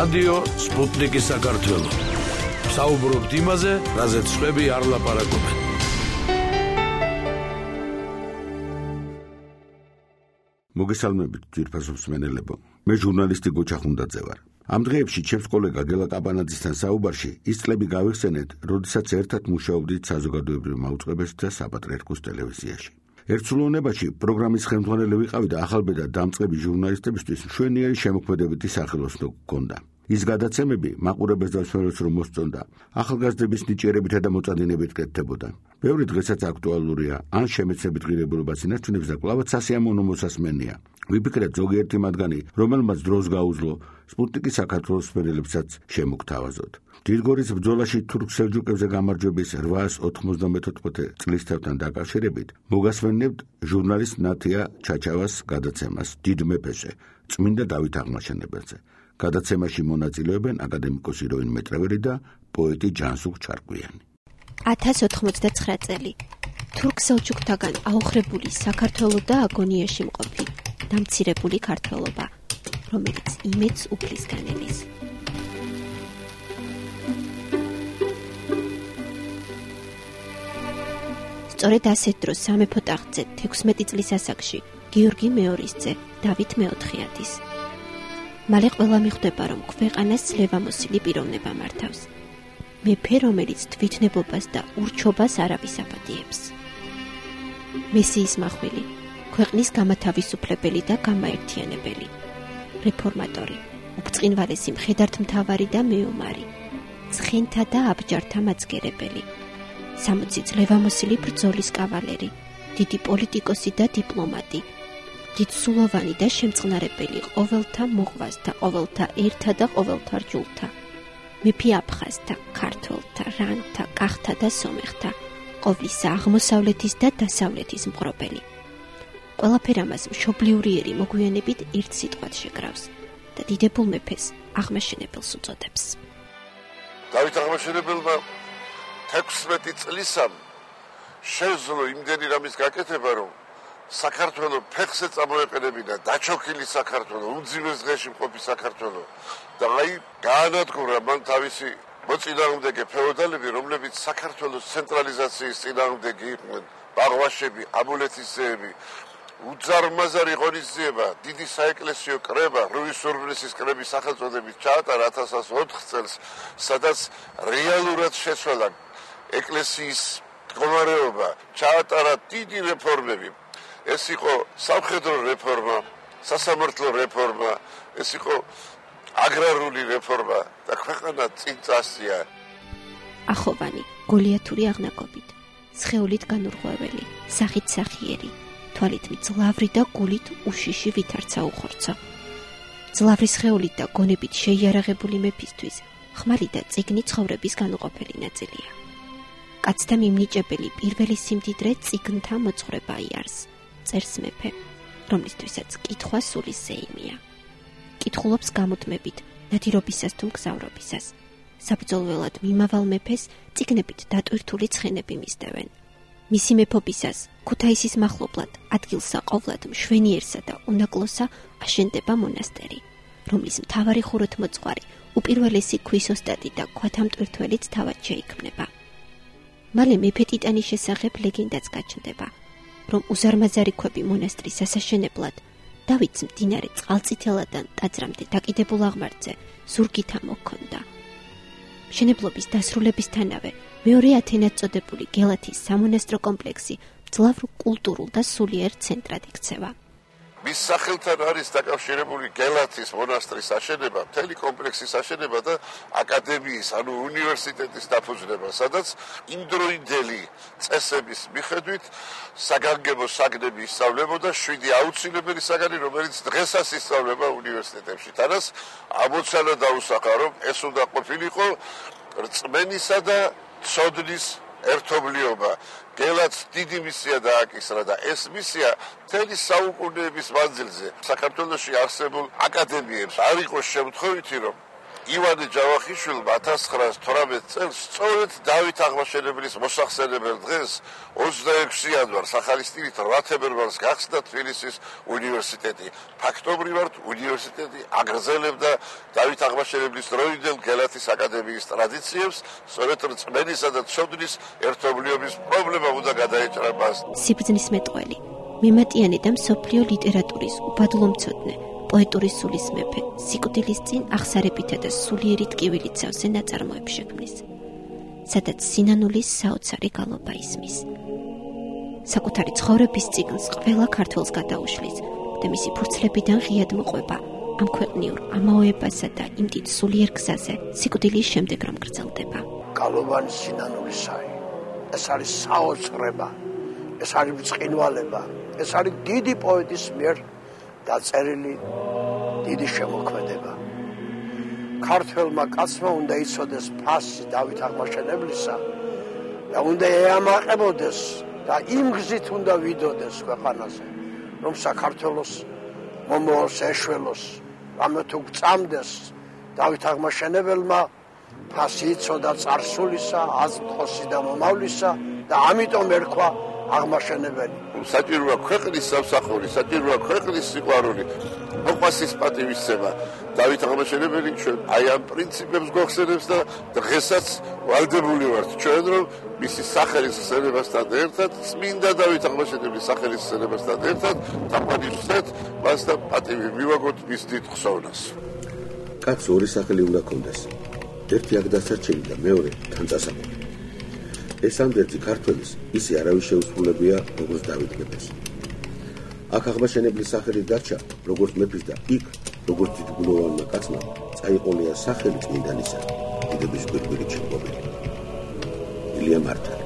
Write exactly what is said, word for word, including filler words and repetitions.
რადიო სპუტნიკი საქართველო. საუბრობთ იმაზე, რაზეც სხვები არ ლაპარაკობენ. მოგესალმებით ძვირფასო მსმენელებო. მე ჟურნალისტი გოჩა ხუნდაძე ვარ. ამ დღეებში ჩემს კოლეგა გელა კაბანაძისთან საუბარში ის წლები გავიხსენეთ, როდესაც ერთად მუშაობდით საზოგადოებრივ მაუწყებელში და საპატრიარქოს ტელევიზიაში. ერთსულოვნებაში პროგრამის ხელმძღვანელი ვიყავი და ახალბედა დამწყები ჟურნალისტებისთვის მშვენიერი შემოქმედებითი სახელოსნო გქონდა. ის გადაცემები მაყურებელს და მსმენელს რომ მოსწონდა, ახალგაზრდების ნიჭიერებითა და მოწადინებით კეთდებოდა. ბევრი დღესაც აქტუალურია, ან შემეცნებით ღირებულებას ინარჩუნებს და კვლავაც სასიამოვნო მოსასმენია. ვიფიქრეთ ზოგიერთი მათგანი, რომელმაც დროს გაუძლო სპუტნიკი საქართველოს მსმენელებსაც შემოგთავაზოთ. დიდგორის ბრძოლაში თურქ-სელჯუკებზე გამარჯვების რვაას ოთხმოცდამეთოთხმეტე წლისთავთან დაკავშირებით მოგასმენებთ ჟურნალისტ ნათია ჩაჩავას გადაცემას დიდ მეფეზე, წმინდა დავით აღმაშენებელზე. გადაცემაში მონაწილეობენ აკადემიკოსი როინ მეტრეველი და პოეტი ჯანსუღ ჩარკვიანი. ათას ოთხმოცდაცხრა წელი. თურქ-სელჯუკთაგან აოხრებული საქართველო და აგონიაში მყოფი, დამცირებული ქართველობა, რომელიც იმედს უფლის განელის. სწორედ ასეთ დროს სამეფო ტახტზე თექვსმეტი წლის ასაკში გიორგი მეორის ძე დავით მეოთხეადის. მალე ყველა მიხვდება, რომ ქვეყანას ძლევამოსილი პიროვნება მართავს. მეფე, რომელიც თვითნებობას და ურჩობას არავის აპატიებს. მესიის მახვილი, ქვეყნის გამათავისუფლებელი და გამაერთიანებელი, რეფორმატორი, უბწყინვალესი მხედართმთავარი და მეომარი, ცხენთა და აბჯართა მაძგერებელი, სამოცი ძლევამოსილი ბრძოლის კავალერი, დიდი პოლიტიკოსი და დიპლომატი, დიდსულოვანი და შემწყნარებელი ყოველთა მოღვას და ყოველთა ერთა და ყოველთა რჯულთა, მეფე აფხაზთა, ქართველთა, რანთა, კახთა და სომეხთა, ყოვლისა აღმოსავლეთის და დასავლეთის მყრობელი. ყველაფერ ამას მშობლიურიერი მოგვიანებით ერთ სიტყვად შეკრავს და დიდებულ მეფეს აღმაშენებელს უწოდებს. დავით აღმაშენებელმა თექვსმეტი წლისამ შეძლო იმდენი რამის გაკეთება, რომ საქართველო ფეხზე წამოეყენებინა დაჩოქილი საქართველო, უძიმეს დღეში მყოფი საქართველო და აი გაანადგურა მან თავისი მოწინააღმდეგე ფეოდალები, რომლებიც საქართველოს ცენტრალიზაციის წინააღმდეგი იყვნენ, ბაღვაშები, აბულეთისძეები, უძარმაზარი ღონისძიება, დიდი საეკლესიო კრება, რუის ურბნისის კრების სახელწოდებით ჩაატარა ათას ოთხ წელს, სადაც რეალურად შეცვალა ეკლესიის მდგომარეობა, ჩაატარა დიდი რეფორმები. ეს იყო სამხედრო რეფორმა, სასამართლო რეფორმა, ეს იყო აგრარული რეფორმა და ქვეყანა წინ წასწია. ახოვანი, გოლიათური აღნაგობით, სხეულით განურღვეველი, სახით სახიერი, თვალით მძლავრი და გულით უშიში ვითარცა უხორცო. ძლავრი სხეულით და გონებით შეიარაღებული მეფისთვის ხმალი და წიგნი ცხოვრების განუყოფელი ნაწილია. კაცთა მიმნიჭებელი პირველი სიმდიდრე წიგნთა მოძღვრება იარს. წერს მეფე, რომლისთვისაც კითხვა სულის ზეიმია. კითხულობს გამუდმებით, ნადირობისას თუ მგზავრობისას. საბრძოლველად მიმავალ მეფეს წიგნებით დატვირთული ცხენები მისდევენ. მისი მეფობისას ქუთაისის მახლობლად ადგილსაყოვლად მშვენიერსა და უნაკლოსა აშენდება მონასტერი, რომლის მთავარი ხუროთმოძღვარი უპირველესი ქვის ოსტატი და ქვათამტვირთველიც თავად შეიქმნება. მალე მეფე ტიტანის შესახებ ლეგენდაც გაჩნდება, რომ უზარმაზარი ქვები მონასტრის ასაშენებლად დავითს მდინარე წყალწითელადან ტაძრამდე დაკიდებულ აღმართზე ზურგით ამოქონდა. მშენებლობის დასრულებისთანავე მეორე ათენად წოდებული გელათის სამონასტრო კომპლექსი მძლავრ კულტურულ და სულიერ ცენტრად იქცევა. მის სახელთან არის დაკავშირებული გელათის მონასტრის აშენება, მთელი კომპლექსის აშენება და აკადემიის, ანუ უნივერსიტეტის დაფუძნება, სადაც იმდროინდელი წესების მიხედვით საგანგებო საგნები ისწავლებოდა, შვიდი აუცილებელი საგანი, რომელიც დღესაც ისწავლება უნივერსიტეტებში. თანაც ამოცანა დაუსახა, რომ ეს უნდა ყოფილიყო რწმენისა და ცოდნის ერთობლიობა. გელათს დიდი მისია დააკისრა და ეს მისია მთელი საუკუნეების მანძილზე საქართველოში არსებულ აკადემიებს არ იყო შემთხვევითი, რომ ივანე ჯავახიშვილმა ათას ცხრაას თვრამეტ წელს სწორედ დავით აღმაშენებლის მოსახსენებელ დღეს ოცდაექვსი იანვარს ახალი სტილით რვა თებერვალს გახსნა თბილისის უნივერსიტეტი. ფაქტობრივად უნივერსიტეტი აგრძელებდა დავით აღმაშენებლის დროინდელ გელათის აკადემიის ტრადიციებს, სწორედ რწმენისა და ცოდნის ერთობლიობის პრობლემა უნდა გადაეჭრა მას. სიბრძნის მეტყველი, მემატიანე და მსოფლიო ლიტერატურის უბადლომცოდნე, პოეტური სულის მეფე, სიკვდილის წინ აღსარებითა და სულიერი ტკივილით სავსე ნაწარმოებს შექმნის, სადაც სინანულის საოცარი გალობა ისმის. საკუთარი ცხოვრების წიგნს ყველა ქართველს გადაუშლის და მისი ფურცლებიდან ღიად მოყვება ამ ქვეყნიურ ამაოებასა და იმ დიდ სულიერ გზაზე სიკვდილის შემდეგ რომ გრძელდება. გალობანი სინანულისაი, ეს არის საოცრება, ეს არის ბრწყინვალება, ეს არის დიდი პოეტის მიერ დაწერილი დიდი შემოქმედება. ქართველმა კაცმა უნდა იცოდეს ფასი დავით აღმაშენებლისა და უნდა ეამაყებოდეს და იმ გზით უნდა ვიდოდეს ქვეყანაზე, რომ საქართველოს მომავალს ეშველოს, რამე თუ გწამდეს დავით აღმაშენებელმა ფასი იცოდა წარსულისა, აზრთხოსი და მომავლისა და ამიტომ ერქვა აღმაშენებელი. საჭიროა ქვეყნის სამსახური, საჭიროა ქვეყნის სიყვარული, მოყვასის პატივისცემა. დავით აღმაშენებელი ჩვენ აი ამ პრინციპებს გვახსენებს და დღესაც ვალდებული ვართ ჩვენ, რომ მისი სახელის ხსენებასთან ერთად, წმინდა დავით აღმაშენებლის სახელის ხსენებასთან ერთად დაპატივცეთ მას და პატივი მივაგოთ მის დიდ ხსოვნას. კაცს ორი სახელი უნდა ჰქონდეს. ერთი აქ დასარჩენი და მეორე თან წასაყოლი. ეს ამდერთი ქართველის ისე არავის შეუსრულებია, როგორც დავით მეფეს. აქ აღმაშენებლის სახელი დარჩა, როგორც მეფის და იქ, როგორც დიდგულოვანმა კაცმა, წაიყოლია სახელი წმინდანისა, დიდების გვირგვინით შემკობილი. ილია მართალი.